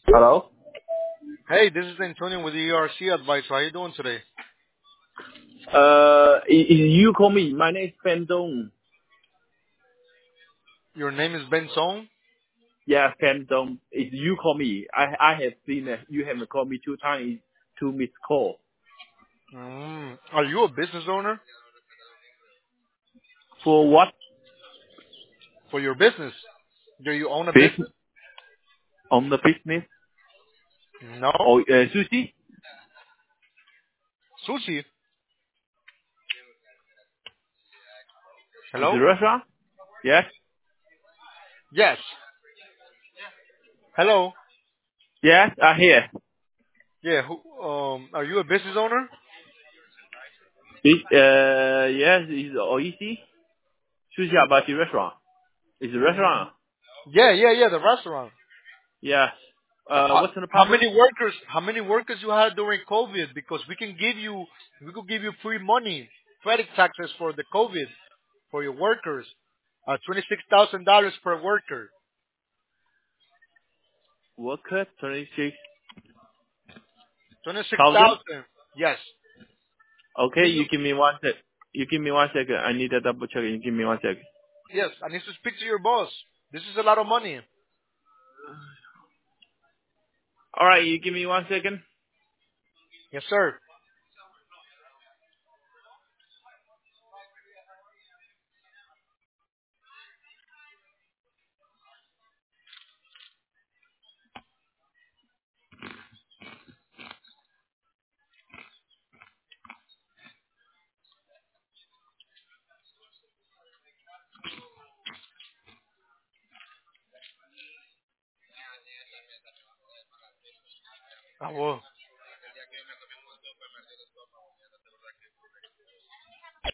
Hello? Hey, this is Antonio with the ERC Advice. How you doing today? You call me. My name is Ben Dong. Your name is Ben Song? Yeah, Ben Dong. If you call me, I have seen that you have called me 2 times, 2 missed call. Are you a business owner For what? for your business? Do you own a Business? business? On the business? No. Or sushi? Sushi? Is it Hello? restaurant? Yes? Yes. Hello? Yes, I hear. Yeah, are you a business owner? Yes, it's Oishi. Sushi Abachi restaurant. It's a Mm, restaurant. yeah, the restaurant. Yes. How, What's the how problem? many workers you had during COVID? Because we could give you free money, credit taxes for the COVID for your workers. $26,000 per worker. Worker 26,000. 26,000. Yes. Okay, Can you you? give me one sec. You give me 1 second. I need to double check. You give me 1 second. Yes. I need to speak to your boss. This is a lot of money. All right, you give me 1 second. Yes, sir. I will.